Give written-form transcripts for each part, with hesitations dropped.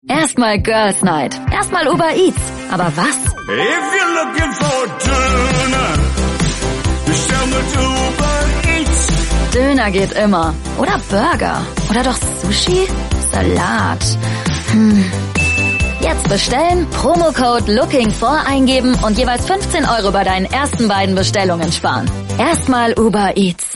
Erstmal Girls Night. Erstmal Uber Eats. Aber was? If you're looking for Döner, bestell mit Uber Eats. Döner geht immer. Oder Burger. Oder doch Sushi? Salat. Jetzt bestellen, Promocode LOOKING4 eingeben und jeweils 15 € bei deinen ersten beiden Bestellungen sparen. Erstmal Uber Eats.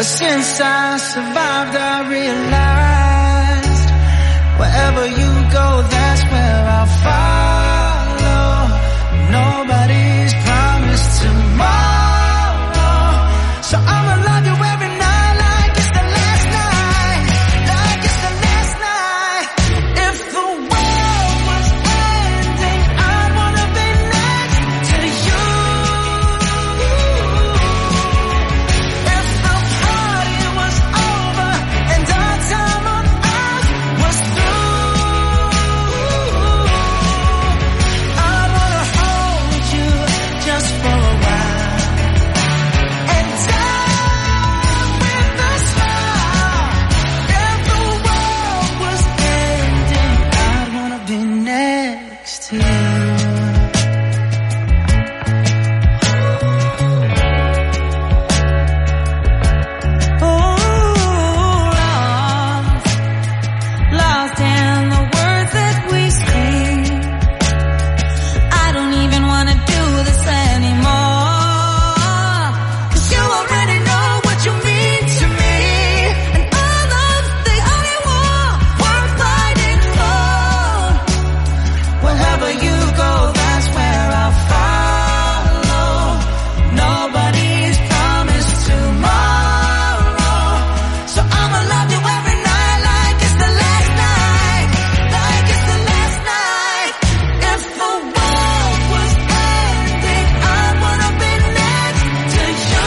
But since I survived, I realized wherever you go, that's where I'll follow. Nobody's promised tomorrow, so I'ma love you every night like it's the last night, like it's the last night. If the world was ending, I'd wanna be next to you. If the party was over and our time on earth was through, I'd wanna hold you just for a while and die with a smile. If the world was ending, I'd wanna be next to you. Lost in the words that we speak. I don't even wanna do this anymore, 'cause you already know what you mean to me, and all of the only war worth fighting for. Wherever you go, that's where I'll follow. Nobody's promised tomorrow, so I'ma love you every night like it's the last night, like it's the last night. If the world was ending, I'd wanna be next to you.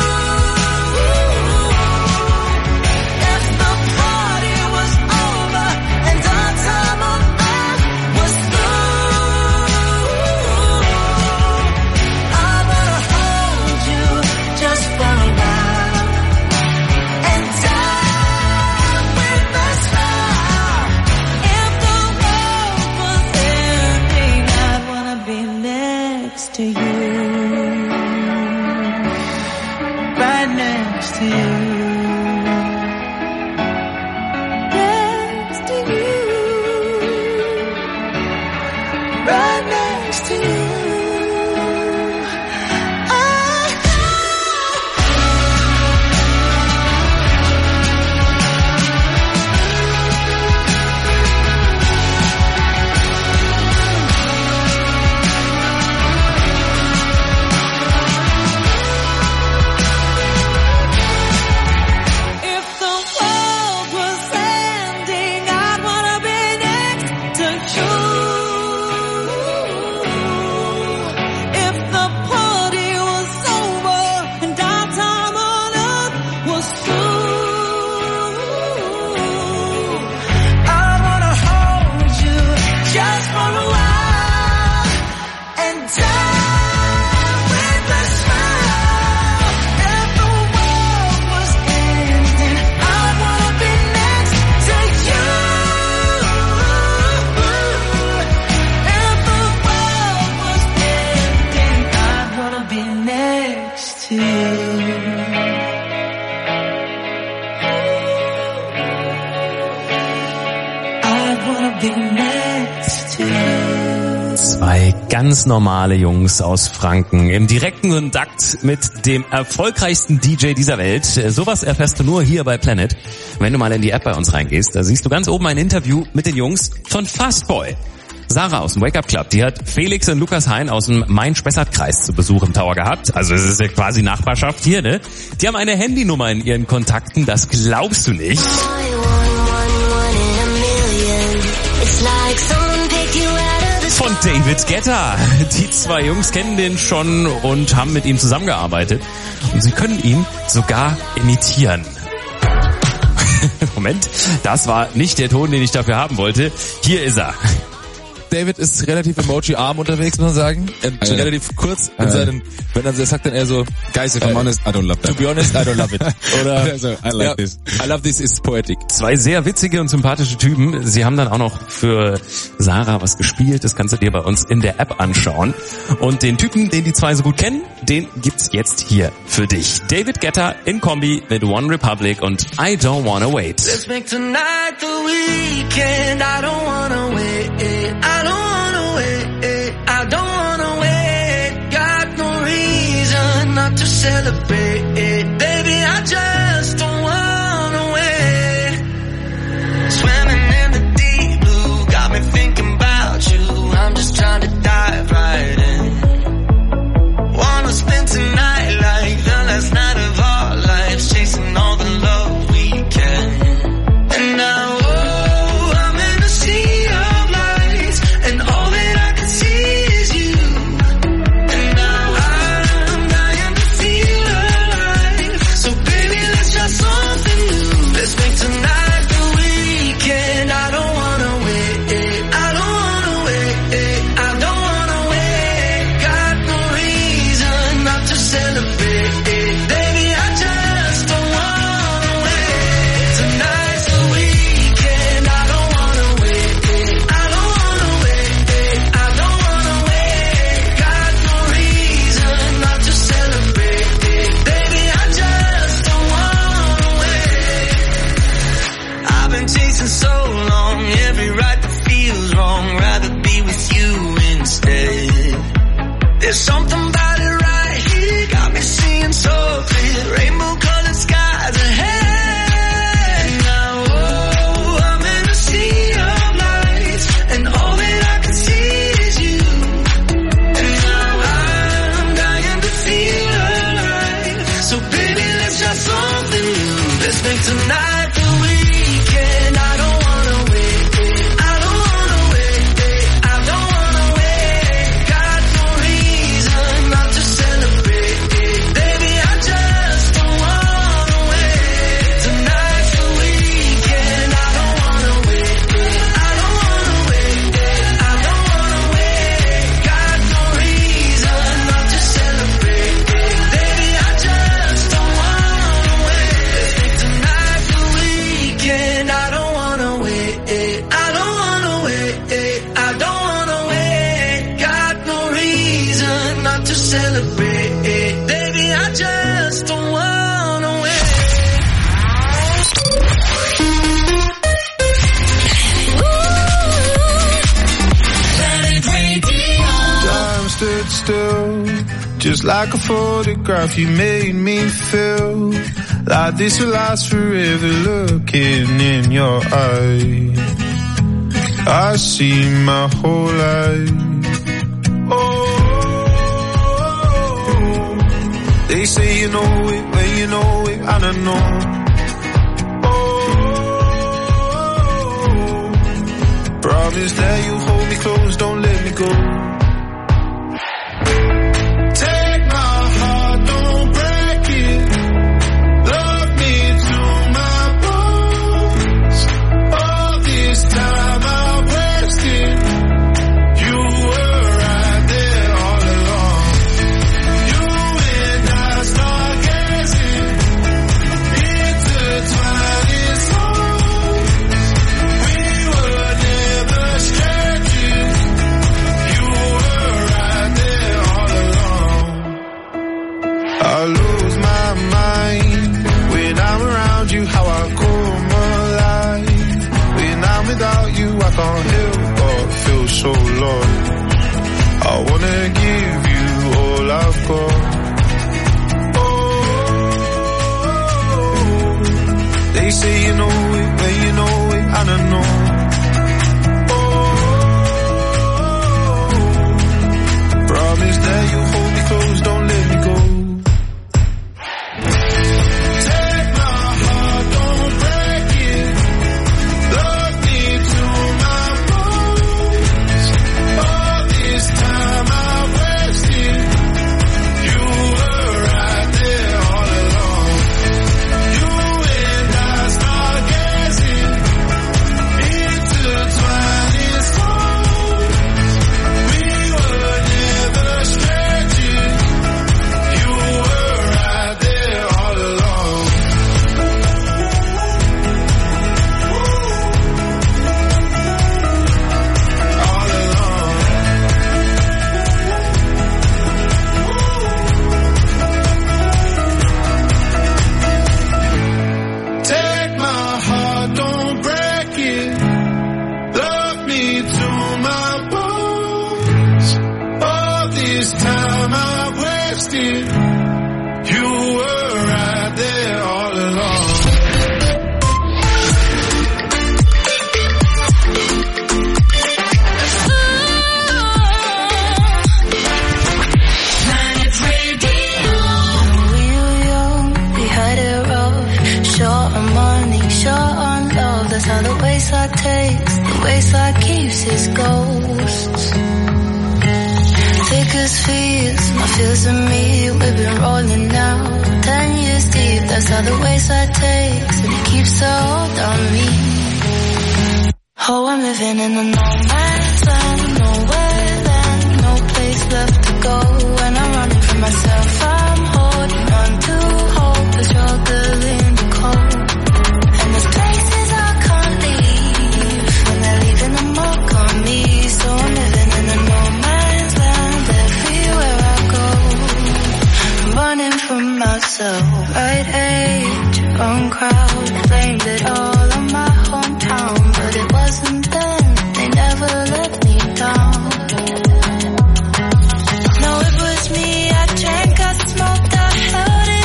If the party was over and our time on earth was through, I'd wanna hold you just for a while and die with a smile. If the world was ending, I'd wanna be next to you, right next to you, next to you, right next to you. If the world was ending, I'd wanna be next to you. If the party was over and our time on earth was through, I wanna hold you just for a while and die with a smile. If the world was ending, I'd wanna be next to you. If the world was ending, I'd wanna be next to you. I'd wanna be next to you. Zwei ganz normale Jungs aus Franken im direkten Kontakt mit dem erfolgreichsten DJ dieser Welt. Sowas erfährst du nur hier bei Planet. Wenn du mal in die App bei uns reingehst, da siehst du ganz oben ein Interview mit den Jungs von Fastboy. Sarah aus dem Wake Up Club, die hat Felix und Lukas Hein aus dem Main-Spessart-Kreis zu Besuch im Tower gehabt. Also es ist ja quasi Nachbarschaft hier, ne? Die haben eine Handynummer in ihren Kontakten, das glaubst du nicht. Von David Guetta. Die zwei Jungs kennen den schon und haben mit ihm zusammengearbeitet. Und sie können ihn sogar imitieren. Moment, das war nicht der Ton, den ich dafür haben wollte. Hier ist er. David ist relativ emoji-arm unterwegs, muss man sagen. Relativ kurz in seinen, wenn er sagt dann eher so, Guys, if I'm honest, I don't love that. to be honest, I don't love it. Oder, Also, I like this. I love this is poetic. Zwei sehr witzige und sympathische Typen. Sie haben dann auch noch für Sarah was gespielt. Das kannst du dir bei uns in der App anschauen. Und den Typen, den die zwei so gut kennen, den gibt's jetzt hier für dich. David Guetta in Kombi mit One Republic und I Don't Wanna Wait. Let's make tonight the weekend. I don't wanna wait. I don't wanna wait. I don't wanna wait. Got no reason not to celebrate. Baby, I just so clear, rainbow-colored skies ahead. Now, oh, I'm in a sea of lights, and all that I can see is you. And now I'm dying to feel alive. So baby, let's try something new. Let's make tonight the weekend. I don't wanna wait. I don't wanna wait. I don't wanna wait. Got no reason not to celebrate. Baby, I just don't wanna wait. Tonight's the weekend. I don't wanna wait. I don't wanna wait. I don't wanna wait. Got no reason not to celebrate. Baby, I just don't wanna wait. Let's make tonight the weekend. I don't wanna wait. I don't wanna wait. I don't wanna wait. Got no reason not to celebrate. Baby, I just don't wanna wait. Time stood still, just like a photograph. You made me feel like this will last forever. Looking in your eyes, I see my whole life. Oh, they say you know it when you know it, I don't know. Oh, promise that you hold me close, don't let me go. Take my heart, don't break it. Love me to my bones. All this time I wasted. You were right there all along. You and I stargazing, intertwining souls. We were never strangers. You were right there all along. I lose my mind when I'm around you, how I come alive. When I'm without you, I can't help but feel so lost. I wanna give you all I've got. Oh, they say you know it when you know it, I don't know. Oh, promise that you hold me close, don't let me go. Take my heart, don't break it. Love me to my bones. All this time I wasted. You were right there all along. You and I stargazing, intertwining souls. We were never strangers. You were right there all along. All along. Take my heart, don't break it. Love me to my bones. All this time I wasted. You were right there all along. We were young, we had it rough. Short on money, short on love. That's how the wayside takes, the wayside keeps its ghosts. Thick as fears, my fears and me, we've been rolling now. 10 years deep, that's how the wayside takes, and it keeps a hold on me. Oh, I'm living in a no man's land, nowhere land, no place left to go. And I'm running from myself, I'm holding on to hope, the struggle in the cold. And there's places I can't leave, and they're leaving a mark on me. So I'm living in a no man's land, everywhere I go. I'm running from myself, right age, wrong crowd. Blamed it all on my hometown, but it wasn't then, they never let me down. No, it was me, I drank, I smoked, I held it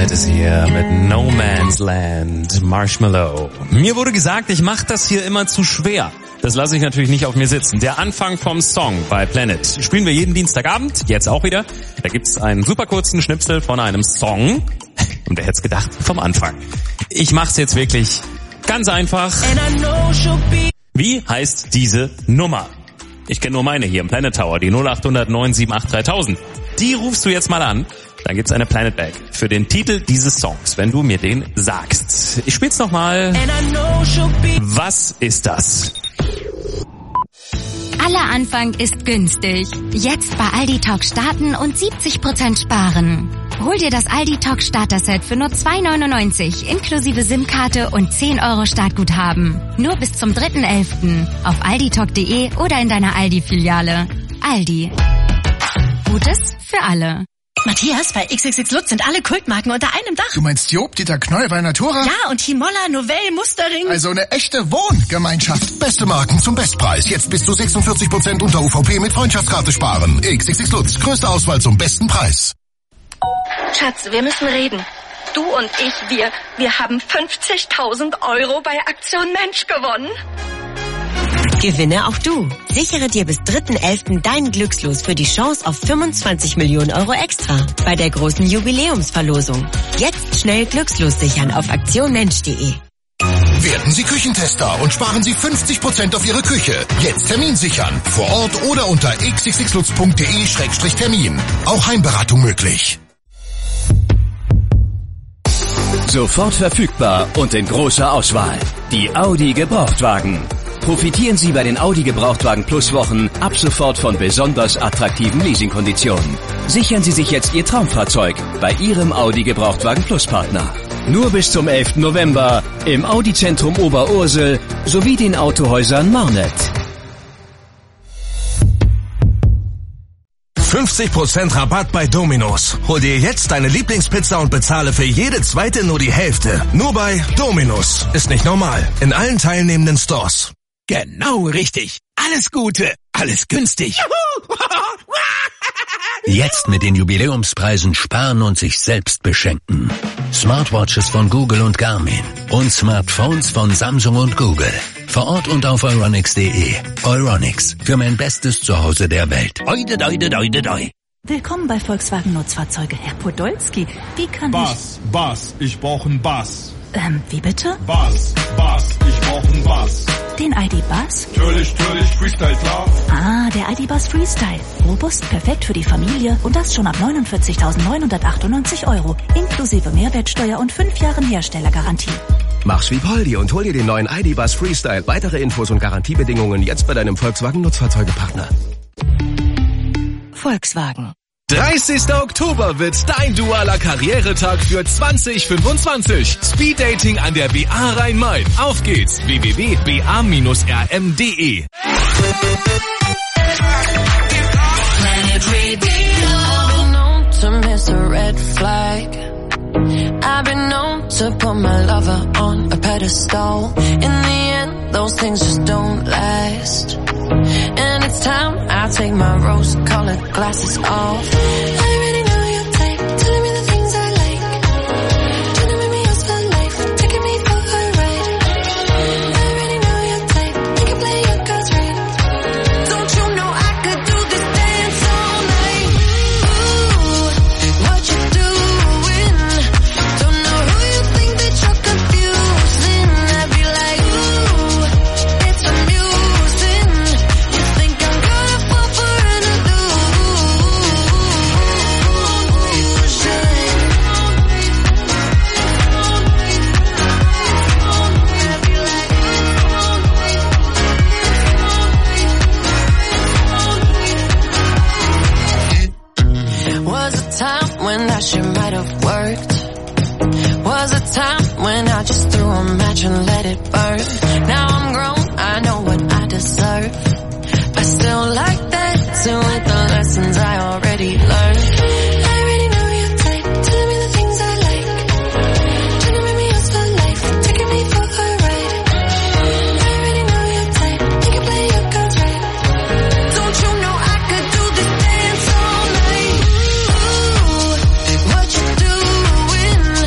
Planet ist hier mit No Man's Land, Marshmallow. Mir wurde gesagt, ich mache das hier immer zu schwer. Das lasse ich natürlich nicht auf mir sitzen. Der Anfang vom Song bei Planet spielen wir jeden Dienstagabend, jetzt auch wieder. Da gibt's einen super kurzen Schnipsel von einem Song. Und wer hätte es gedacht, vom Anfang. Ich mach's jetzt wirklich ganz einfach. Wie heißt diese Nummer? Ich kenne nur meine hier im Planet Tower, die 0800 978 3000. Die rufst du jetzt mal an. Dann gibt's eine Planet Bag für den Titel dieses Songs, wenn du mir den sagst. Ich spiel's nochmal. Was ist das? Aller Anfang ist günstig. Jetzt bei Aldi Talk starten und 70% sparen. Hol dir das Aldi Talk Starter-Set für nur 2,99 inklusive SIM-Karte und 10 € Startguthaben. Nur bis zum 3.11. auf alditalk.de oder in deiner Aldi-Filiale. Aldi. Gutes für alle. Matthias, bei XXX Lutz sind alle Kultmarken unter einem Dach. Du meinst Job, Dieter Knoll, bei Natura? Ja, und Himolla, Novell, Mustering. Also eine echte Wohngemeinschaft. Beste Marken zum Bestpreis. Jetzt bis zu 46% unter UVP mit Freundschaftskarte sparen. XXX Lutz. Größte Auswahl zum besten Preis. Schatz, wir müssen reden. Du und ich, wir haben 50.000 € bei Aktion Mensch gewonnen. Gewinne auch du. Sichere dir bis 3.11. deinen Glückslos für die Chance auf 25 Millionen € extra bei der großen Jubiläumsverlosung. Jetzt schnell Glückslos sichern auf aktionmensch.de. Werden Sie Küchentester und sparen Sie 50% auf Ihre Küche. Jetzt Termin sichern. Vor Ort oder unter xxxlutz.de/termin. Auch Heimberatung möglich. Sofort verfügbar und in großer Auswahl. Die Audi Gebrauchtwagen. Profitieren Sie bei den Audi Gebrauchtwagen Plus Wochen ab sofort von besonders attraktiven Leasingkonditionen. Sichern Sie sich jetzt Ihr Traumfahrzeug bei Ihrem Audi Gebrauchtwagen Plus Partner. Nur bis zum 11. November im Audi Zentrum Oberursel sowie den Autohäusern Marnet. 50% Rabatt bei Domino's. Hol dir jetzt deine Lieblingspizza und bezahle für jede zweite nur die Hälfte. Nur bei Domino's. Ist nicht normal. In allen teilnehmenden Stores. Genau richtig. Alles Gute. Alles günstig. Jetzt mit den Jubiläumspreisen sparen und sich selbst beschenken. Smartwatches von Google und Garmin. Und Smartphones von Samsung und Google. Vor Ort und auf euronics.de. Euronics. Für mein bestes Zuhause der Welt. Oide, doide, doide, doi. Willkommen bei Volkswagen Nutzfahrzeuge. Herr Podolski, wie kann Bass, ich brauche einen Bass. Wie bitte? Bass, ich brauche einen Bass. Den ID-Buzz? Natürlich, Freestyle, klar. Ah, der ID-Buzz Freestyle. Robust, perfekt für die Familie und das schon ab 49.998 €, inklusive Mehrwertsteuer und 5 Jahren Herstellergarantie. Mach's wie Poldi und hol dir den neuen ID-Buzz Freestyle. Weitere Infos und Garantiebedingungen jetzt bei deinem Volkswagen Nutzfahrzeugepartner. Volkswagen. 30. Oktober wird dein dualer Karrieretag für 2025. Speeddating an der BA Rhein-Main. Auf geht's. www.ba-rm.de. I've been known to put my lover on a pedestal. In the end, those things just don't last. And it's time I take my rose-colored glasses off. I already know your type, telling me the things I like. Trying to make me yours for life, taking me for a ride. I already know your type, you can play your cards right. Don't you know I could do this dance all night? Ooh, what you doing? Don't know who you think that you're confusing. I'd be like, ooh, it's amusing. You think I'm gonna fall for another Was a time when that shit might have worked. Was a time when I just threw a match and let it burn. Now I'm grown, I know what I deserve. I still like that, so with the lessons I already learned. I already know your type, telling me the things I like. Trying to make me yours for life, taking me for a ride. I already know your type, you can play your cards right. Don't you know I could do this dance all night? Ooh, what you doing?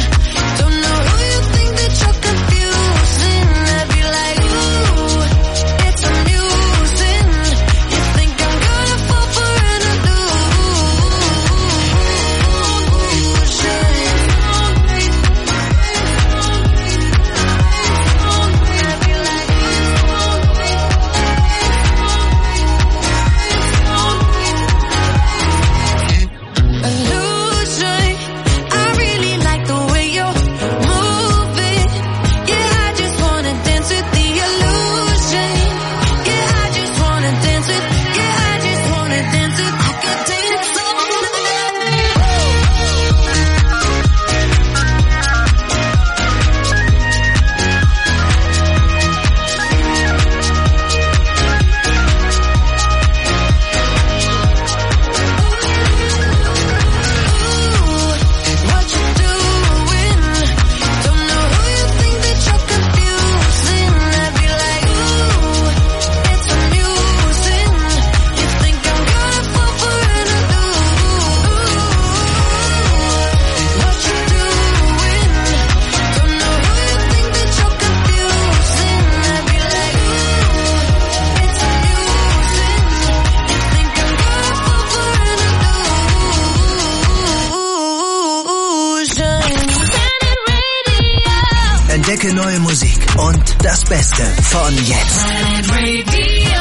neue Musik und das Beste von jetzt. Planet Radio.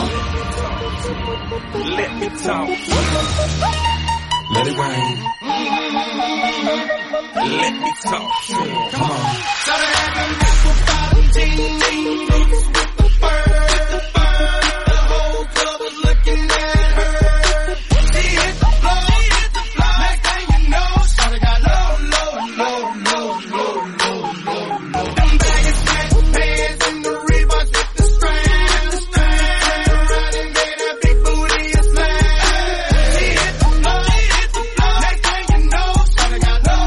Let me talk. Let it rain. Let me talk. Come on. The whole club was looking at her. She hit the floor. Next thing you know, shawty got low. Them baggy sweatpants and the Reeboks with the strand. Running, gave that big booty a slam. She hit the floor. Next thing you know, shawty got low.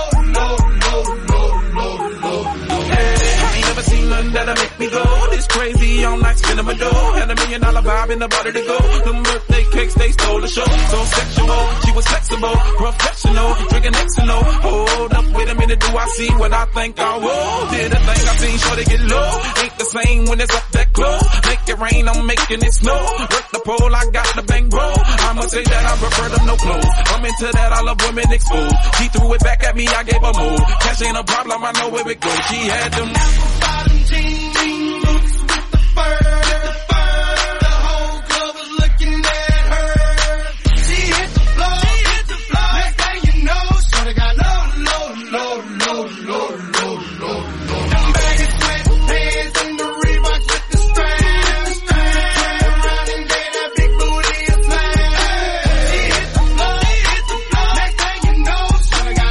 Hey, I ain't never seen nothing that'll make me go this crazy all night, spinning my dough. Had $1 million vibe in the body to go. Them birthday cakes, they stole the show. So sexual, she was flexible, professional, drinking Xano. Hold up, wait a minute, do I see what I think I will? Did a thing I seen, sure they get low. Ain't the same when it's up that close. Make it rain, I'm making it snow. Work the pole, I got the bang bro. I'ma say that I prefer them no clothes. I'm into that, I love women exposed. She threw it back at me, I gave her more. Cash ain't a problem, I know where it goes. She had them bottom jeans boots with the fur. The whole club was looking at her. She hit the floor. Next thing you know, shorty got low. Them baggy sweatpants and the Reeboks with the strand. Running, gave that big booty a slam. She hit the floor. Next thing you know, shorty got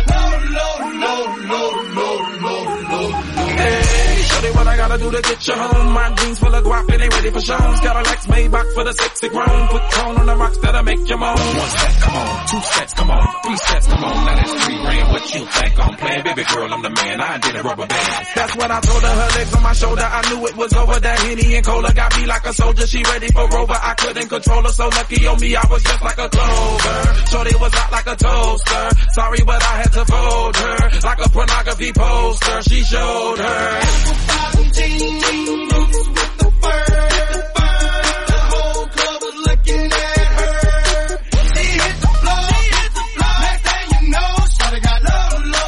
low. Hey, shorty, what I gotta do to get you home? My jeans full of guap and they ready for shows. Got a Lex Maybach for the sexy grown. Put tone on the rocks that'll make you moan. 1 step, come on. 2 steps, come on. 3 steps, come on. Now that's 3 grand. What you think I'm playing? Baby girl, I'm the man. I did a rubber band. That's what I told her. Her legs on my shoulder. I knew it was over. That Henny and Cola got me like a soldier. She ready for Rover. I couldn't control her. So lucky on me, I was just like a clover. Shorty was hot like a toaster. Sorry, but I had to fold her. Like a pornography poster. She showed her. Jeans boots with the fur. The whole club was looking at her. She hit the floor. Next thing you know, shawty got low.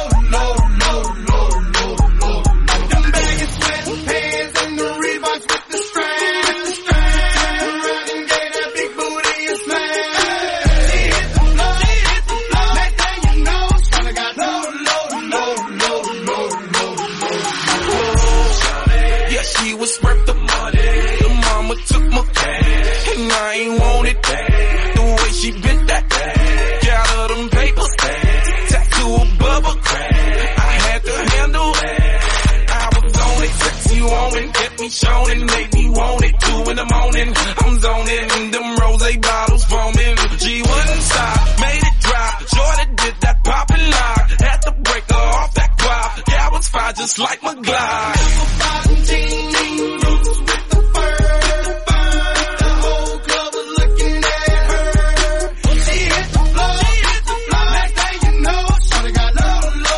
Them baggy sweatpants and the Reeboks with the strand. Running, gave that big booty a slam. She hit the floor. Next thing you know, shawty got low. Yeah, she was worth the money. The mama took my cash, and I ain't want it back. The way she bent that ass, got her them papers, tattoo above her crack. I had to handle that. I was on it, sexy woman, kept me showing, made me want it. 2 in the morning, I'm zoning, them rosé bottles foaming. She wouldn't stop, made it drop. Shorty did that pop and lock, had to break her off that guap. Yeah, I was fine just like my Glock. Jeans boots with the fur. The whole club was looking at her. She hit the floor. Next thing you know, shorty got low.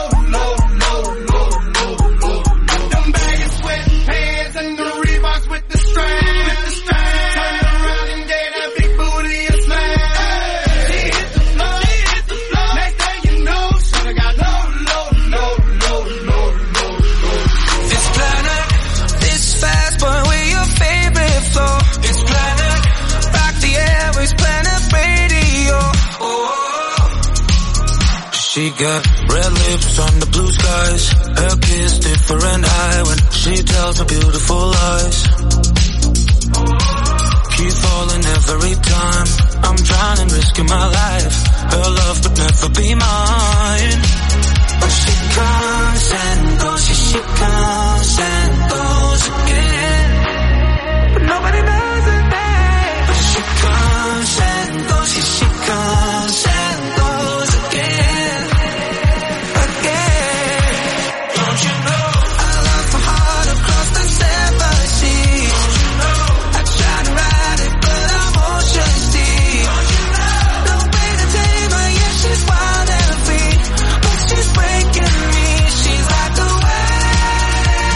Them baggy sweatpants and the Reeboks with the strand. Turned around and gave that big booty a slam. She hit the floor. Next thing you know, shorty got low. This planet, this fast, but we're your favorite flow. It's Planet, rock the airwaves, Planet Radio. Oh. She got red lips on the blue skies. Her kiss different eye when she tells her beautiful lies. Keep falling every time. I'm trying and risking my life. Her love would never be mine. But she comes and goes, she comes and goes again. But nobody knows her name. But she comes and goes, she comes and goes again. Don't you know? I love my heart across the 7 seas. Don't you know? I try to ride it, but I'm ocean deep. Don't you know? No way to tame her, yeah, she's wild and free. But she's breaking me, she's like the waves.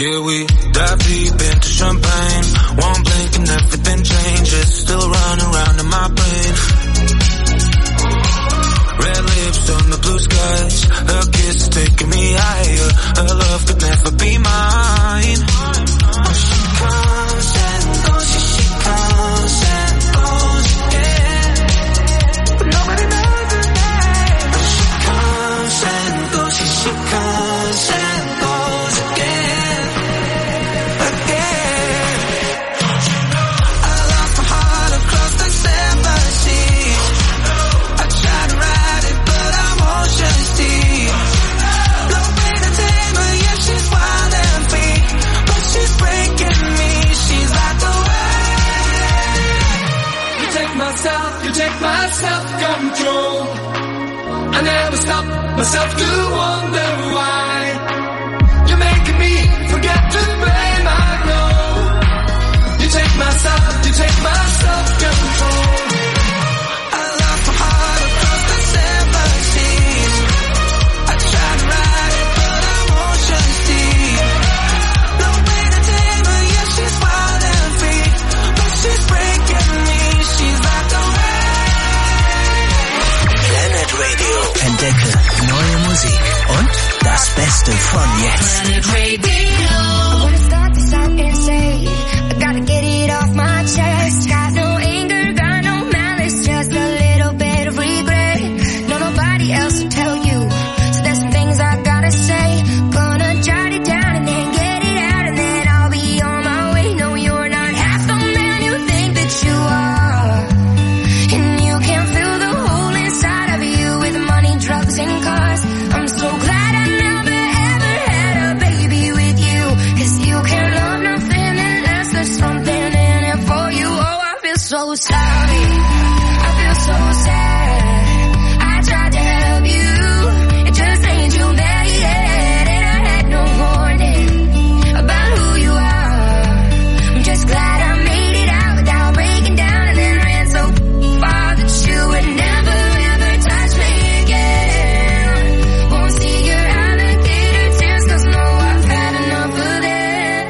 Yeah, we dive deep into champagne. One blink and everything changes. Still running around in my brain. Red lips on the blue skies. Her kiss is taking me higher. Her love could never be mine. She comes and goes, she comes and goes, yeah. But nobody knows her name. She comes and goes, she comes and goes again, again. I lost my heart across the seven seas. I tried to ride it, but I'm ocean deep. No way to tame her, yeah, she's wild and free. But she's breaking me, she's like the wind. You take my self-control. I never stop myself to wonder why. You're making me forget to blame, I know. You take my self-control. I lost my heart across the seven seas. I tried to ride it, but I'm ocean deep. No way to tame her, yeah, she's wild and free. But she's breaking me, she's like the Planet Radio. Entdecke neue Musik und das Beste von jetzt. Planet Radio. I wanna start this out and say, I gotta get it off my chest. Got no anger, got no malice, just a little bit of regret. No, nobody else will tell you, so there's some things I gotta say. Gonna jot it down and then get it out, and then I'll be on my way. No, you're not half the man you think that you are, and you can fill the hole inside of you with money, drugs, and cars. I'm so glad I never ever had a baby with you, 'cause you can't love nothing unless there's something in it for you. Oh, I feel so sorry, I feel so sad. I tried to help you, it just ain't you there yet, and I had no warning about who you are. I'm just glad I made it out without breaking down, and then ran so far that you would never ever touch me again. Won't see your alligator tears, 'cause no, I've had enough of that.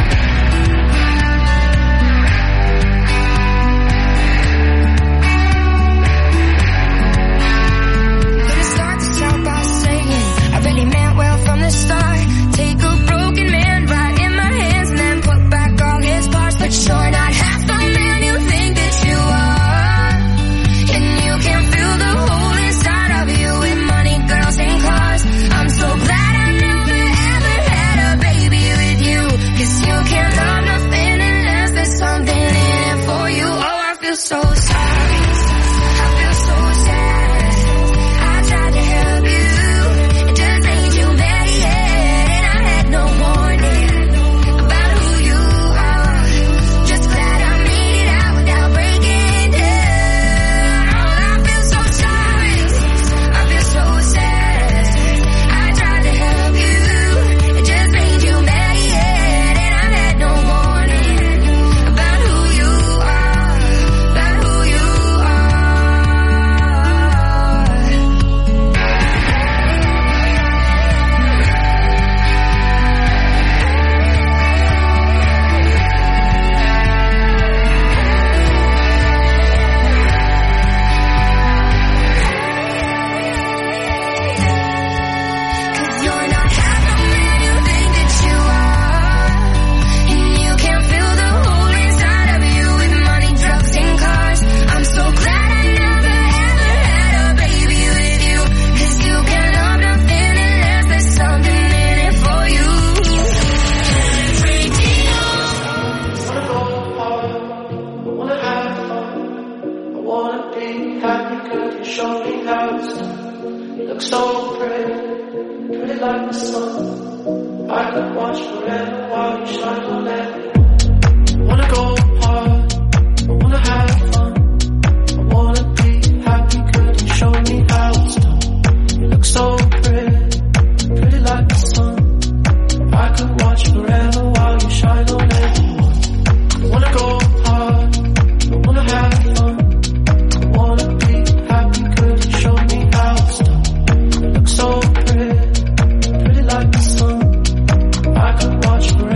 Gonna start this out by saying I really meant well from the start. Take a broken man right in my hands and then put back all his parts. But you're not half the man you think that you are, and you can fill the hole inside of you with money, girls, and cars. I'm so glad I never ever had a baby with you, 'cause you can't love nothing unless there's something in it for you. Oh, I feel so sorry, I feel so sad. I tried to help you, it just ain't you there yet, and I had no warning about who you are. Just glad I made it out without breaking down. Oh, I feel so sorry, I feel so sad. I tried to help you, it just ain't you there yet, and I had no warning about who you are, about who you are. Cause you're not half the man you think that you are, and you can fill the hole inside of you with money, drugs, and cars. I'm so glad I never ever had a baby with you, 'cause you can love nothing unless there's something in it for you. I wanna have fun, I wanna be happy, could you show me how it's done? You look so pretty, pretty like the sun. I could watch forever while you shine on everyone. I wanna go hard, I wanna have fun, I wanna be happy, could you show me how it's done? You look so pretty, pretty like the sun. I could watch forever while you shine on everyone. I wanna go hard, I wanna have fun, I wanna be happy, could you show me how it's done? You look so pretty, pretty like the sun. I could watch forever.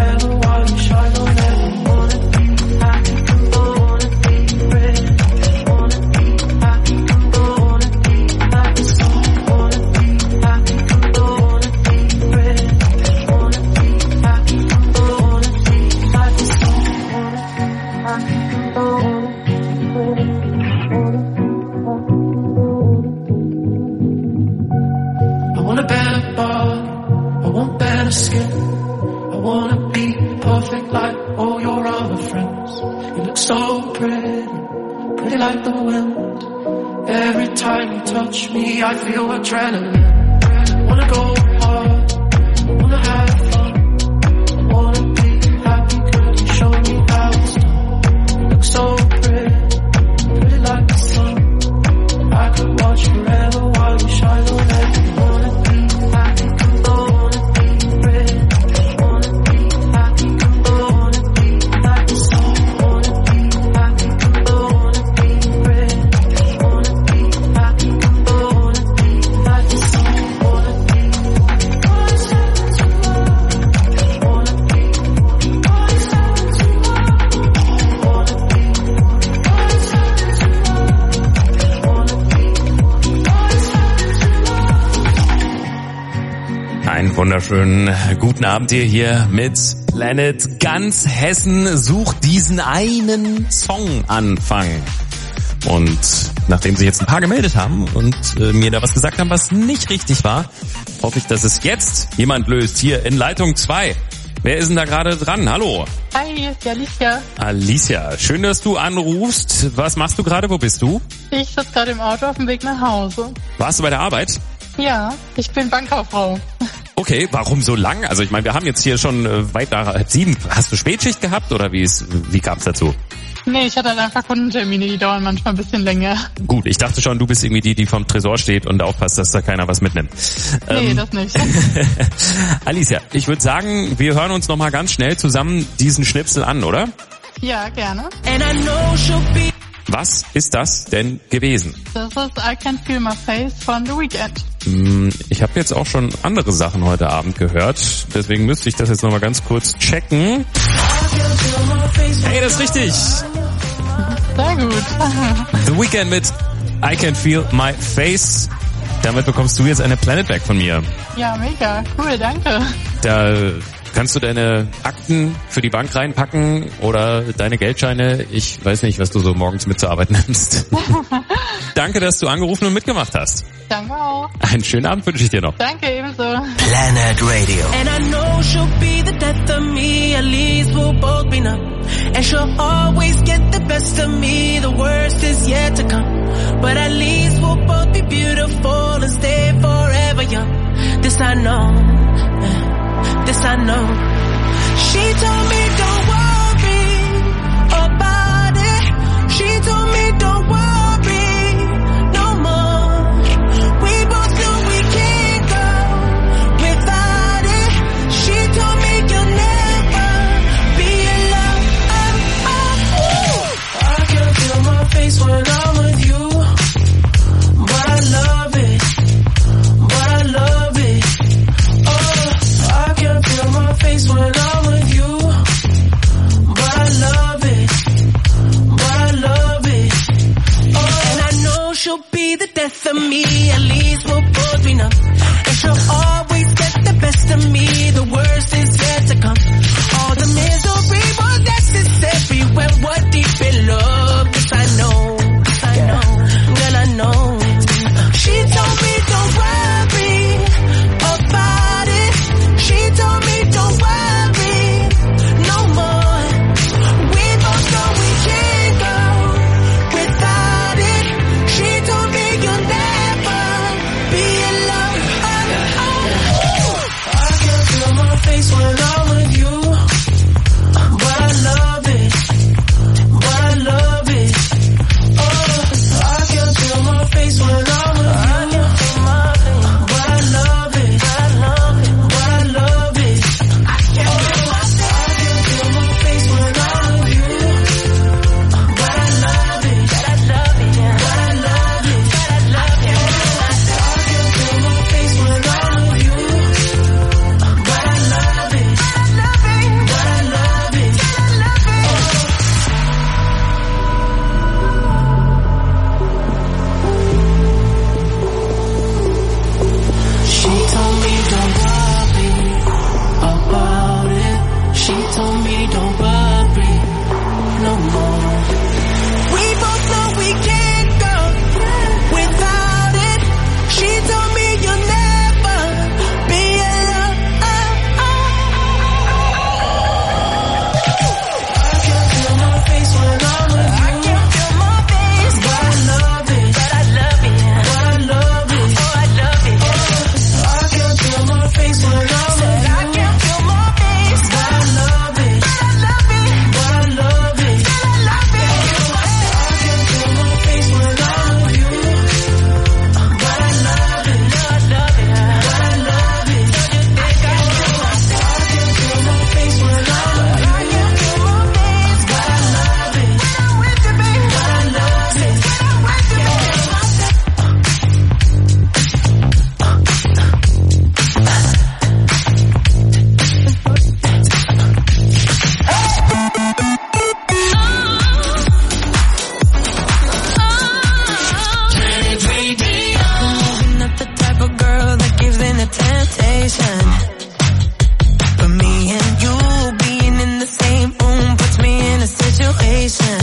me like the wind. Every time you touch me, I feel adrenaline. Wanna go hard, wanna have fun, wanna be happy. Could you show me how it's done? You look so pretty like the sun. I could watch forever while you shine on every. Wanna be happy, wanna be pretty, wanna be happy, wanna be like the sun. Wanna be happy, wanna be pretty, wanna be happy, wanna be like the sun. Wanna be, what's happened to love? Wanna be, what's happened to love? Wanna be, what's happened to love? Wanna be, what's happened to love? Einen wunderschönen guten Abend dir hier mit Planet. Ganz Hessen sucht diesen einen Song-Anfang. Und nachdem sie jetzt ein paar gemeldet haben und mir da was gesagt haben, was nicht richtig war, hoffe ich, dass es jetzt jemand löst hier in Leitung 2. Wer ist denn da gerade dran? Hallo. Hi, hier ist die Alicia. Alicia, schön, dass du anrufst. Was machst du gerade? Wo bist du? Ich sitze gerade im Auto auf dem Weg nach Hause. Warst du bei der Arbeit? Ja, ich bin Bankkauffrau. Okay, warum so lang? Also ich meine, wir haben jetzt hier schon weit nach 7. Hast du Spätschicht gehabt oder wie kam es dazu? Nee, ich hatte halt einfach Kundentermine, die dauern manchmal ein bisschen länger. Gut, ich dachte schon, du bist irgendwie die vom Tresor steht und aufpasst, dass da keiner was mitnimmt. Nee, das nicht. Alicia, ich würde sagen, wir hören uns nochmal ganz schnell zusammen diesen Schnipsel an, oder? Ja, gerne. Was ist das denn gewesen? Das ist I Can't Feel My Face von The Weeknd. Ich habe jetzt auch schon andere Sachen heute Abend gehört, deswegen müsste ich das jetzt nochmal ganz kurz checken. Hey, das ist richtig. Sehr gut. The Weeknd mit I Can't Feel My Face. Damit bekommst du jetzt eine Planet Bag von mir. Ja, mega. Cool, danke. Da kannst du deine Akten für die Bank reinpacken oder deine Geldscheine. Ich weiß nicht, was du so morgens mit zur Arbeit nimmst. Danke, dass du angerufen und mitgemacht hast. Danke auch. Einen schönen Abend wünsche ich dir noch. Danke, ebenso. Planet Radio. And I know she'll be the death of me, at least we'll both be numb. And she'll always get the best of me, the worst is yet to come. But at least we'll both be beautiful and stay forever young. This I know, this I know. She told me don't worry about it. She told me don't worry no more. We both know we can't go without it. She told me you'll never be alone. I can feel my face when I'm with you, but I love it, but I love it. Oh, I can feel my face when I'm with you, but I love it, but I love it. Oh, and I know she'll be the death of me, at least we'll both be numb. And she'll always get the best of me, the worst is yet to come. All the misery was necessary when we're deep in love. This I know, girl I know. She told me don't worry about it. She told me don't worry no more. We both know we can't go without it. She told me you'll never be alone. I can feel my face when I'm with you, but I love it, situation. But me and you being in the same room puts me in a situation.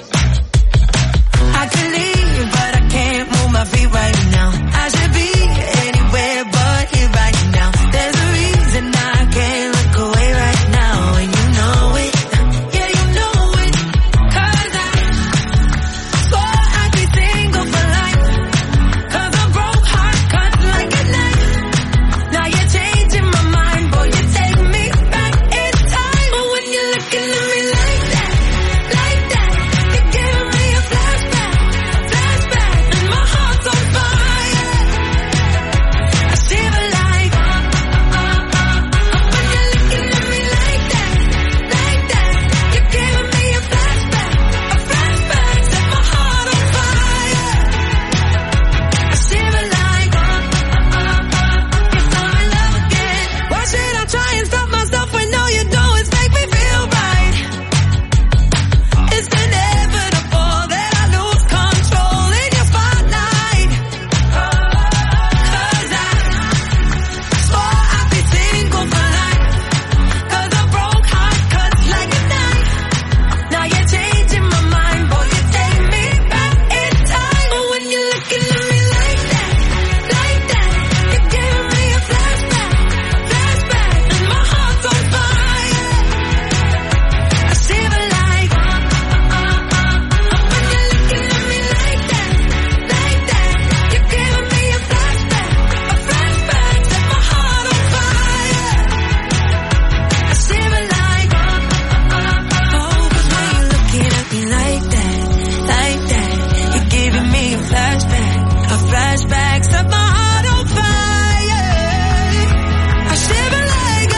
I could leave, but I can't move my feet right now. I should be anywhere but here right now. There's a reason I can't look away right now, and you know it. Yeah, you know it. 'Cause I swore I'd be single for life. 'Cause a broke heart cuts like a knife. Now you're changing my mind, boy, you take me back in time. But when you're looking at me like that, you're giving me a flashback, and my heart's on fire. I shiver like, when you're looking at me like that, you're giving me a flashback, set my heart on fire. I shiver like, if I'm in love again. Why should I try and stop myself when all you do is make me feel right? It's inevitable that I lose control in your spotlight. 'Cause I swore I'd be single for life. 'Cause a broke heart cuts like a knife. Now you're changing my mind, boy, you take me back in time. But when you're looking at me like that, you're giving me a flashback, and my heart's on fire. I shiver like, when you're looking at me like that, you're giving me a flashback, set my heart on fire. I shiver like, 'cause when you're looking at me like that, you're giving me a flashback, set my heart on fire. I shiver like,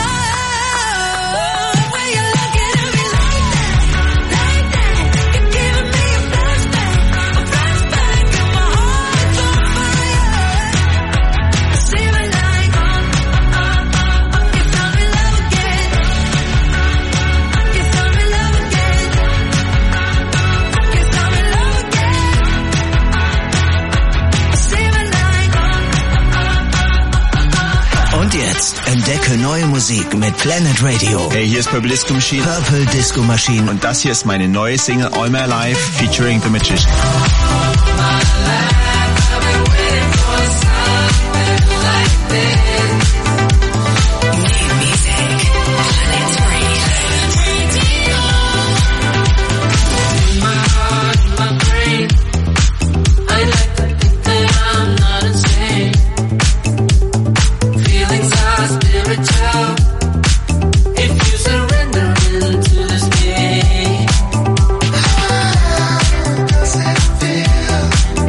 when you're looking at me like that, you're giving me a flashback, and my heart's on fire. I shiver like, if I'm in love again, if I'm in love again, if I'm in love again. I shiver like, Und jetzt entdecke neue Musik mit Planet Radio. Hey, hier ist Purple Disco Machine. Purple Disco Machine. Und das hier ist meine neue Single All My Life featuring The Magician. Feelings are spiritual. If you surrender into this game, how does it feel?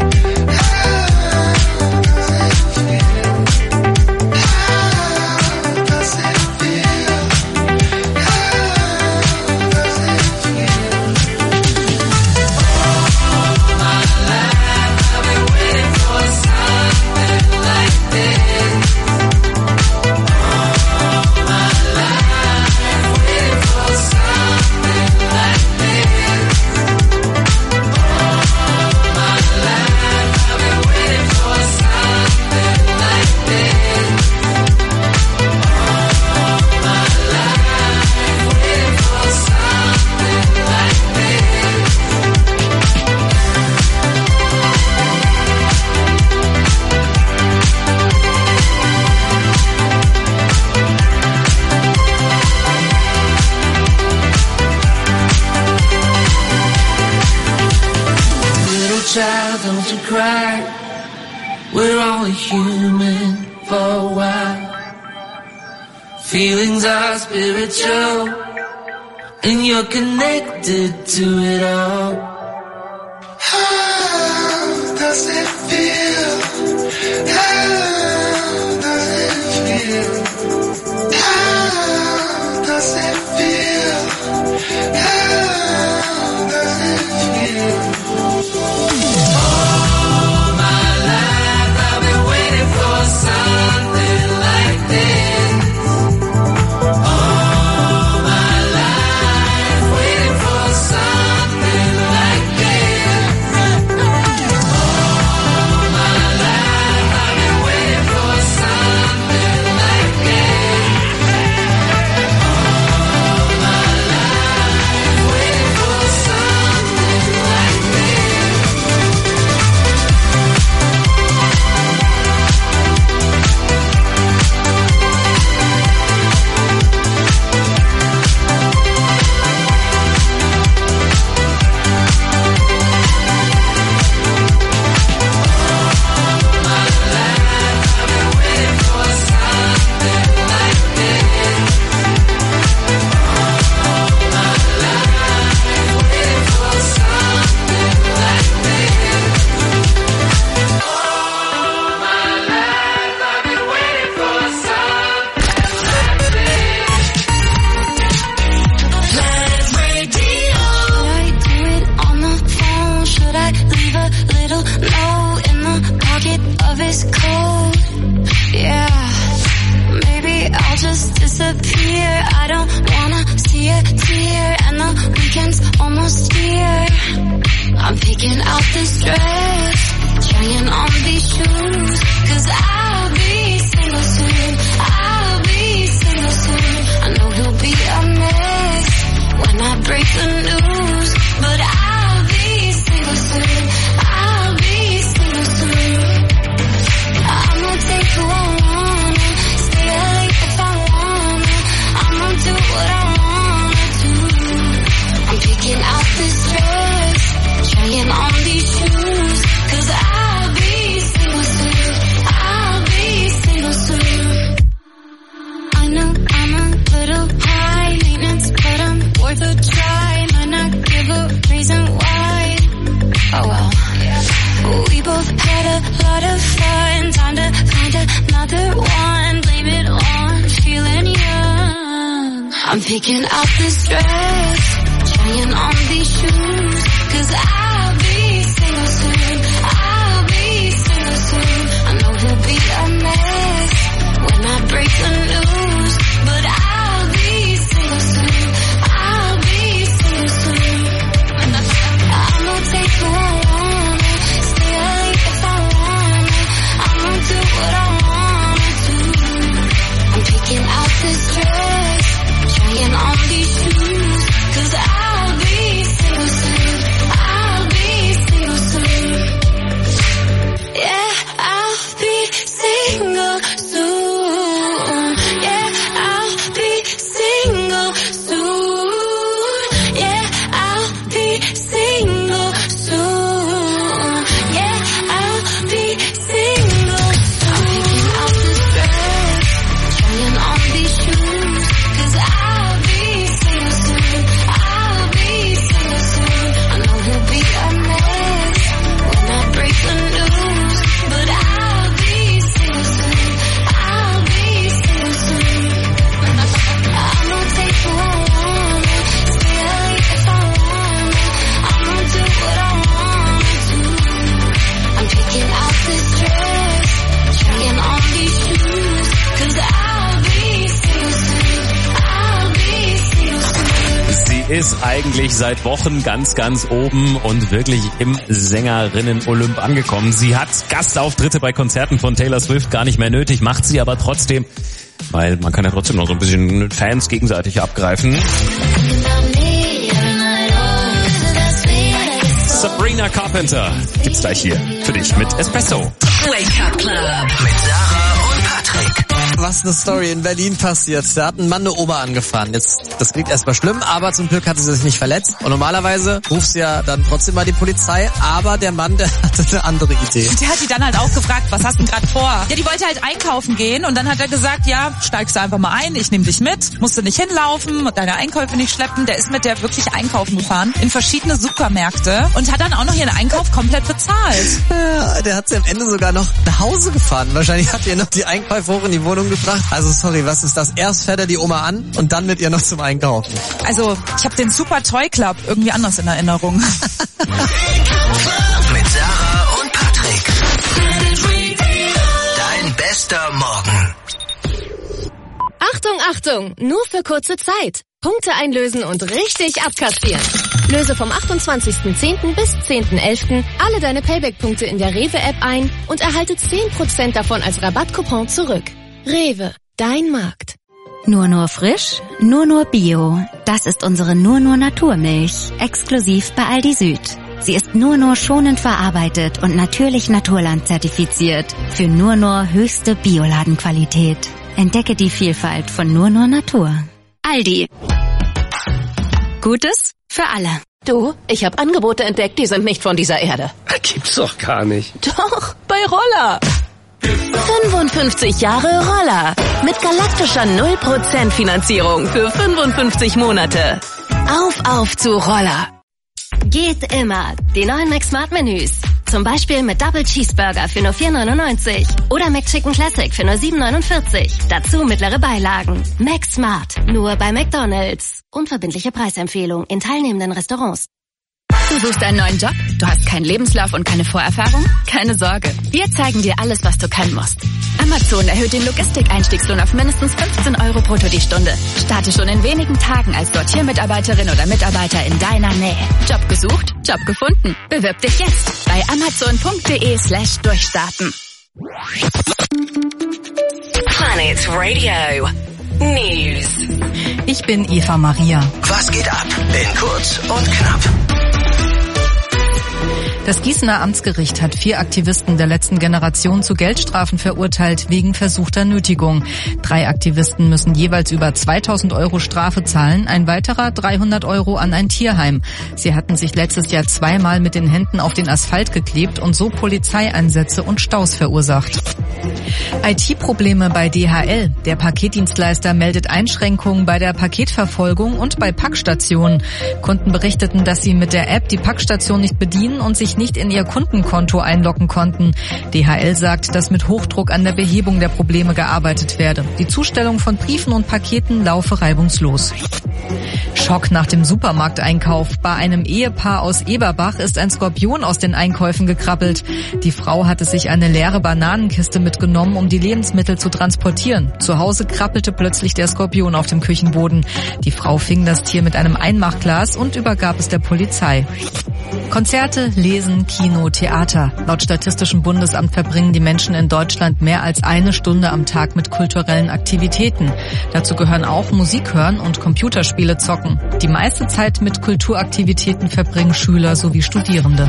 don't you cry. We're only human for a while. Feelings are spiritual, and you're connected to it all. How does it feel? How does it feel? How does it feel? How does it feel? All my life I've been waiting for something like this. All my life waiting for something like this. All my life I've been waiting for something like this. I don't wanna see a tear, and the weekend's almost here. I'm picking out this dress, trying on these shoes, 'cause I'll be single soon, I'll be single soon. I know he'll be a mess when I break the news, but I'll be single soon, I'll be single soon. I'ma take who I wanna, stay late if I wanna, I'ma do what I wanna do. I'm picking out this dress, trying on these shoes, 'cause I'll be single soon, I'll be single soon. I know I'm a little high maintenance, but I'm worth a try. Might not give a reason why. Oh well. We both had a lot of fun. Time to find another one. Blame it on feeling young. I'm picking out this dress, trying on these shoes, 'cause I'll be single soon, I'll be single soon. I know he'll be a mess when I break the news, but I'll be single soon, I'll be single soon. I'ma take who I wanna, stay late if I wanna, I'ma do what I wanna do. I'm picking out this dress, trying on these shoes, 'cause I'll be single soon, I'll be single soon. Yeah, I'll be single soon. Yeah, I'll be single soon. Yeah, I'll be single soon. Yeah, I'll be single soon. I'm picking out this dress, trying on these shoes, 'cause I'll be single soon, I'll be single soon. I know he'll be a mess when I break the news, but I'll be single soon, I'll be single soon. I'ma take who I wanna, stay late if I wanna, I'ma do what I wanna do. I'm picking out this dress, trying on these shoes, 'cause I'll be single soon, I'll be single soon. Sie ist eigentlich seit Wochen ganz, ganz oben und wirklich im Sängerinnen-Olymp angekommen. Sie hat Gastauftritte bei Konzerten von Taylor Swift gar nicht mehr nötig, macht sie aber trotzdem, weil man kann ja trotzdem noch so ein bisschen Fans gegenseitig abgreifen. Sabrina Carpenter gibt's gleich hier für dich mit Espresso. Wake Up Club mit Sarah und Patrick. Was eine Story in Berlin passiert. Da hat ein Mann eine Oma angefahren. Jetzt, das klingt erstmal schlimm, aber zum Glück hat sie sich nicht verletzt. Und normalerweise ruft sie ja dann trotzdem mal die Polizei, aber der Mann, der hatte eine andere Idee. Der hat die dann halt auch gefragt, was hast du denn gerade vor? Ja, die wollte halt einkaufen gehen und dann hat er gesagt, ja, steigst du einfach mal ein, ich nehme dich mit, musst du nicht hinlaufen und deine Einkäufe nicht schleppen. Der ist mit der wirklich einkaufen gefahren in verschiedene Supermärkte und hat dann auch noch ihren Einkauf komplett bezahlt. Ja, der hat sie am Ende sogar noch nach Hause gefahren. Wahrscheinlich hat er noch die Einkäufe hoch in die Wohnung gebracht. Also sorry, was ist das? Erst fährt er die Oma an und dann mit ihr noch zum Einkaufen. Also ich habe den Super Toy Club irgendwie anders in Erinnerung. Mit Sarah und Patrick. Dein bester Morgen. Achtung, Achtung! Nur für kurze Zeit. Punkte einlösen und richtig abkassieren. Löse vom 28.10. bis 10.11. alle deine Payback-Punkte in der Rewe-App ein und erhalte 10% davon als Rabattcoupon zurück. Rewe, dein Markt. Nur frisch, nur Bio. Das ist unsere nur Naturmilch, exklusiv bei Aldi Süd. Sie ist nur schonend verarbeitet und natürlich Naturland zertifiziert. Für nur höchste Bioladenqualität. Entdecke die Vielfalt von nur Natur. Aldi. Gutes für alle. Du, ich habe Angebote entdeckt, die sind nicht von dieser Erde. Gibt's doch gar nicht. Doch, bei Roller. 55 Jahre Roller. Mit galaktischer 0% Finanzierung für 55 Monate. Auf zu Roller. Geht immer. Die neuen McSmart-Menüs. Zum Beispiel mit Double Cheeseburger für nur 4,99 oder McChicken Classic für nur 7,49. Dazu mittlere Beilagen. McSmart. Nur bei McDonald's. Unverbindliche Preisempfehlung in teilnehmenden Restaurants. Du suchst einen neuen Job? Du hast keinen Lebenslauf und keine Vorerfahrung? Keine Sorge. Wir zeigen dir alles, was du können musst. Amazon erhöht den Logistikeinstiegslohn auf mindestens 15 € brutto die Stunde. Starte schon in wenigen Tagen als Sortiermitarbeiterin oder Mitarbeiter in deiner Nähe. Job gesucht? Job gefunden. Bewirb dich jetzt bei amazon.de/durchstarten. Planet Radio News. Ich bin Eva Maria. Was geht ab? In kurz und knapp. Das Gießener Amtsgericht hat 4 Aktivisten der letzten Generation zu Geldstrafen verurteilt wegen versuchter Nötigung. 3 Aktivisten müssen jeweils über 2.000 € Strafe zahlen, ein weiterer 300 € an ein Tierheim. Sie hatten sich letztes Jahr 2-mal mit den Händen auf den Asphalt geklebt und so Polizeieinsätze und Staus verursacht. IT-Probleme bei DHL. Der Paketdienstleister meldet Einschränkungen bei der Paketverfolgung und bei Packstationen. Kunden berichteten, dass sie mit der App die Packstation nicht bedienen und sich nicht in ihr Kundenkonto einloggen konnten. DHL sagt, dass mit Hochdruck an der Behebung der Probleme gearbeitet werde. Die Zustellung von Briefen und Paketen laufe reibungslos. Schock nach dem Supermarkteinkauf. Bei einem Ehepaar aus Eberbach ist ein Skorpion aus den Einkäufen gekrabbelt. Die Frau hatte sich eine leere Bananenkiste mitgenommen, um die Lebensmittel zu transportieren. Zu Hause krabbelte plötzlich der Skorpion auf dem Küchenboden. Die Frau fing das Tier mit einem Einmachglas und übergab es der Polizei. Konzerte, Lesen, Kino, Theater. Laut Statistischem Bundesamt verbringen die Menschen in Deutschland mehr als 1 Stunde am Tag mit kulturellen Aktivitäten. Dazu gehören auch Musik hören und Computerspiele zocken. Die meiste Zeit mit Kulturaktivitäten verbringen Schüler sowie Studierende.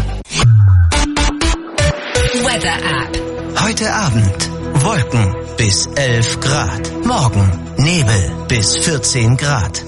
Weather App. Heute Abend Wolken bis 11 Grad. Morgen Nebel bis 14 Grad.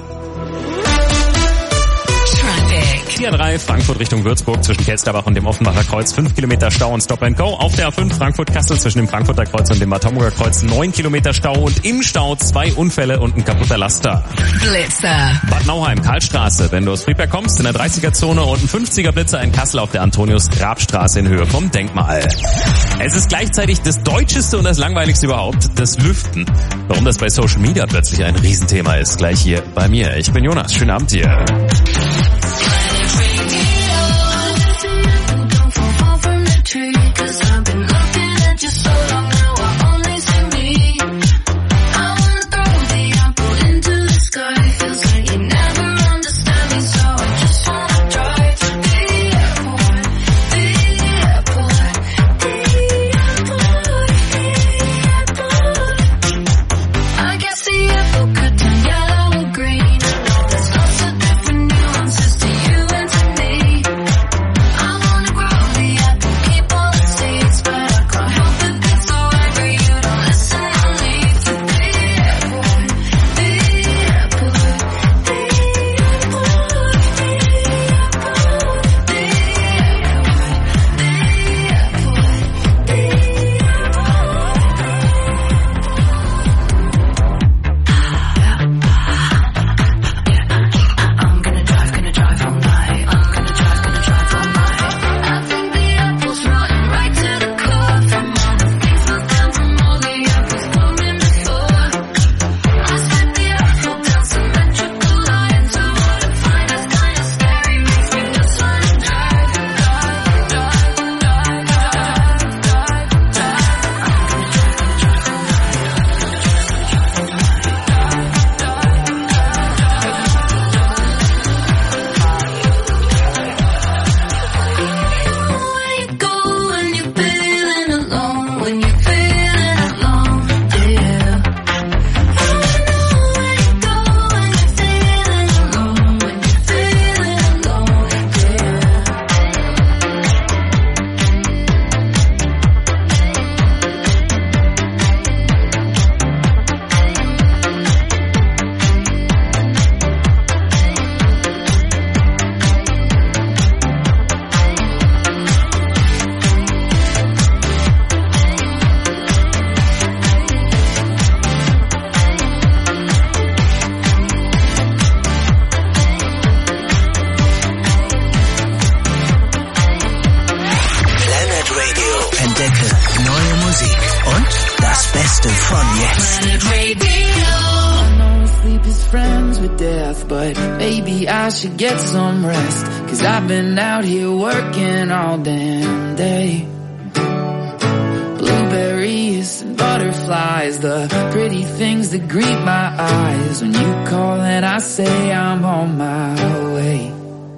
Die A3 Frankfurt Richtung Würzburg zwischen Kelsterbach und dem Offenbacher Kreuz 5 Kilometer Stau und Stop and Go. Auf der A5 Frankfurt-Kassel zwischen dem Frankfurter Kreuz und dem Bad Homburger Kreuz 9 Kilometer Stau und im Stau 2 Unfälle und ein kaputter Laster. Blitzer. Bad Nauheim, Karlstraße, wenn du aus Friedberg kommst, in der 30er-Zone und ein 50er Blitzer in Kassel auf der Antonius-Grab-Straße in Höhe vom Denkmal. Es ist gleichzeitig das Deutscheste und das Langweiligste überhaupt, das Lüften. Warum das bei Social Media plötzlich ein Riesenthema ist, gleich hier bei mir. Ich bin Jonas, schönen Abend dir. Cause I've been looking at you so long now I only see me. I wanna throw the apple into the sky. Feels like you never understand me, so I just wanna drive to the airport, the airport, the airport, the airport. I guess the apple could turn yellow or green. There's lots of different nuances to you and to me. I wanna grow the apple. But I can't help it, it's so angry you don't listen and leave to the airport, the airport, the I'm gonna drive all night. I'm gonna drive all night. I think the apple's rotten right to the core. From all the things we've done, from all the apples coming before. I spit the apple down symmetrical lines. I wanna find us kinda scary. Makes me just wanna drive, drive, drive, drive, drive, drive, drive. Where you go when you're feeling alone, when you're feeling alone, yeah. I know where you go when you're feeling alone, when you're feeling alone, yeah. Planet Radio. Entdecke neue Musik und das Beste von jetzt. Planet Radio. I know sleep is friends with death, but maybe I should get some rest, 'cause I've been out here working all damn day. Blueberries and butterflies, the pretty things that greet my eyes when you call and I say I'm on my way.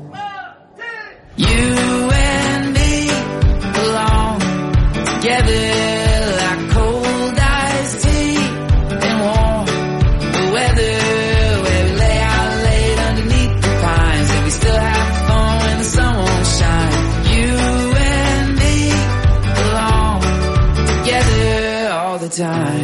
You and me belong together like cold iced tea and warm weather, where we lay out late underneath the pines and we still have fun when the sun won't shine. You and me belong together all the time.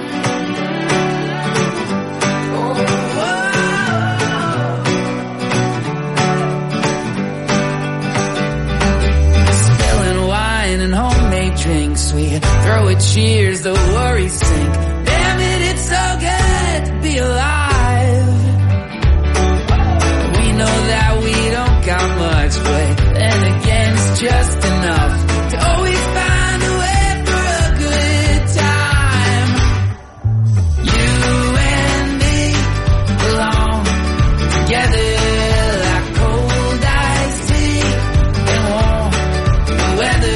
Drinks, we throw a cheers, the worries sink. Damn it, it's so good to be alive. We know that we don't got much, but then again it's just enough to always find a way for a good time. You and me belong together like cold iced tea and warm weather.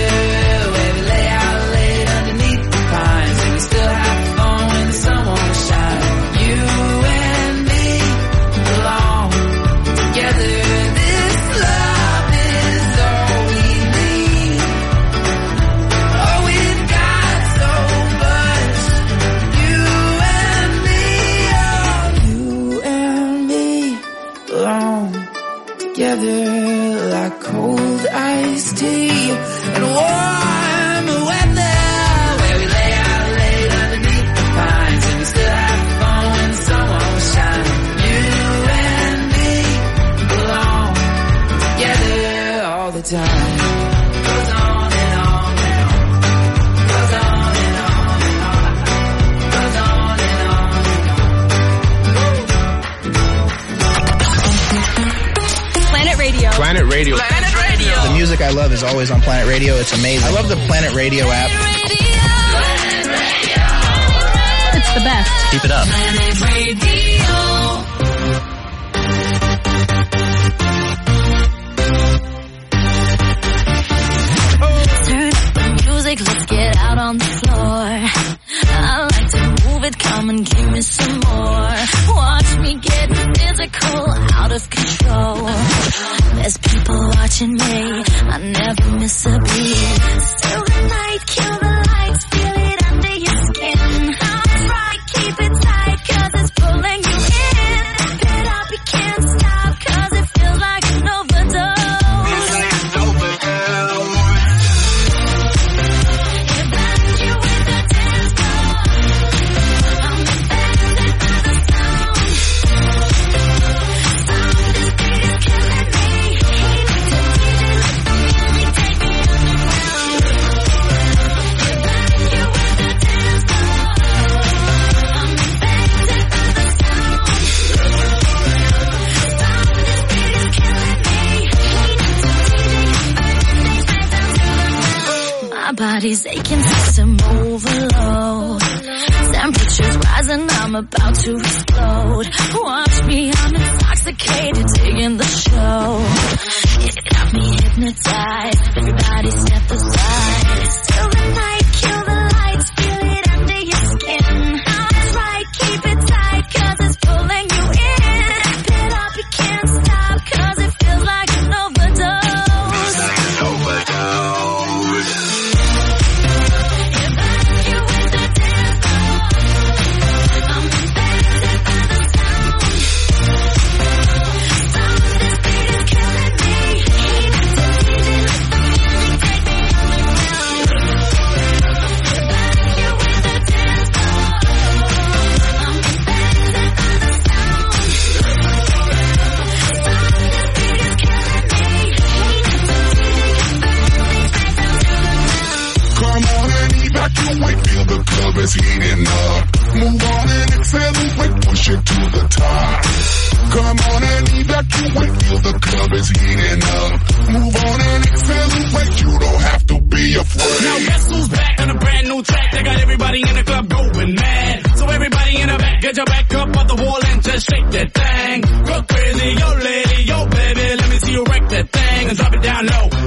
Like cold iced tea and warm weather, where we lay out late underneath the pines and we still have fun when the sun won't shine. You and me belong together all the time. Goes on and on and on. Goes on and on and on. Goes on and on and on. Planet Radio. Planet Radio. Planet Radio. The music I love is always on Planet Radio. It's amazing. I love the Planet Radio app. It's the best. Keep it up. Planet Radio. Turn up the music, let's get out on the floor. I like to move it, come and give me some more. Watch me get physical, out of control. There's people watching me, I never miss a beat. Still the night, kill the lights, feel it under your skin. I'll try, keep it tight, 'cause it's pulling you in. Pick it up, you can't stop, 'cause it feels like an overdose. Body's aching, system overload. Temperatures rising, I'm about to explode. Watch me, I'm intoxicated, digging the show. It got me hypnotized, everybody step aside. Still the night, kill the lights, feel it under your skin. I'll try, keep it tight, 'cause it's pulling you in. Pick it up, you can't stop, 'cause it feels like an overdose. is heating up. Move on and accelerate, push it to the top. Come on and evacuate, feel the club is heating up. Move on and accelerate, you don't have to be afraid. Now guess who's back on a brand new track? They got everybody in the club going mad. So everybody in the back, get your back up on the wall and just shake that thing. Go crazy, yo lady, yo baby, let me see you wreck that thing and drop it down low.